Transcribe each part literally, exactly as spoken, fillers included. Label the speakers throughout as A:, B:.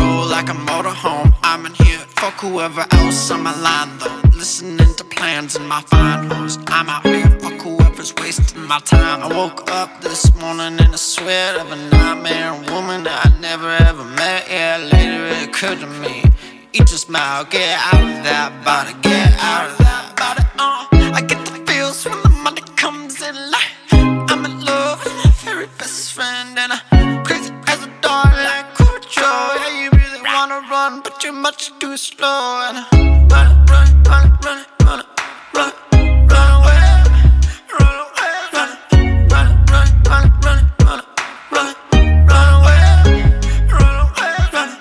A: roll like a motorhome. I'm in here, fuck whoever else on my line though. Listening to plans in my fine horse. I'm out here, fuck whoever's wasting my time. I woke up this morning in a sweat of a nightmare woman that I never ever met. Yeah, later it occurred to me, eat your smile, get out of that body, get out of that body. Uh, I get the feels when the money comes in like I'm in love with my very best friend, and I'm crazy as a dog like Cujo. Yeah, you really wanna run, but you're much too slow. And I run, run, run, run, run, run, run away, run away, run, run, run, run, run, run, run, run away, run away, run.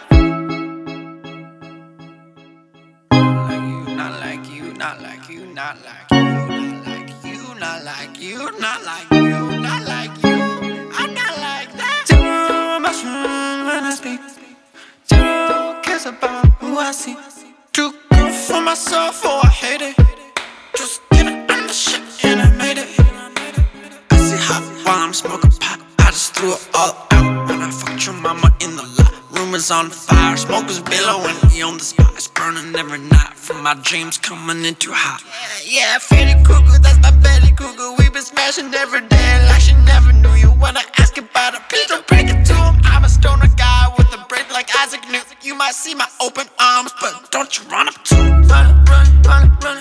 A: Not like you, not like you, not like you, not like you, not like you, not like you, not like you. I'm not like that. Zero emotion when I speak. Zero cares about who I see. Too good for myself, oh I hate it. Just getting on the shit and I made it. I see hot while I'm smoking pot. I just threw it all out when I fucked your mama in the lot. Room is on fire, smoke is billowing. We on the spot, it's burning every night. From my dreams coming in too hot. Yeah, yeah, Freddy Krueger, that's my Betty Krueger. We been smashing every day like she never knew you. When I ask about a please don't break it to him. I'm a stoner guy with a brain like Isaac Newton. You might see my open arms, but don't you run up to him. Run, run, run, run.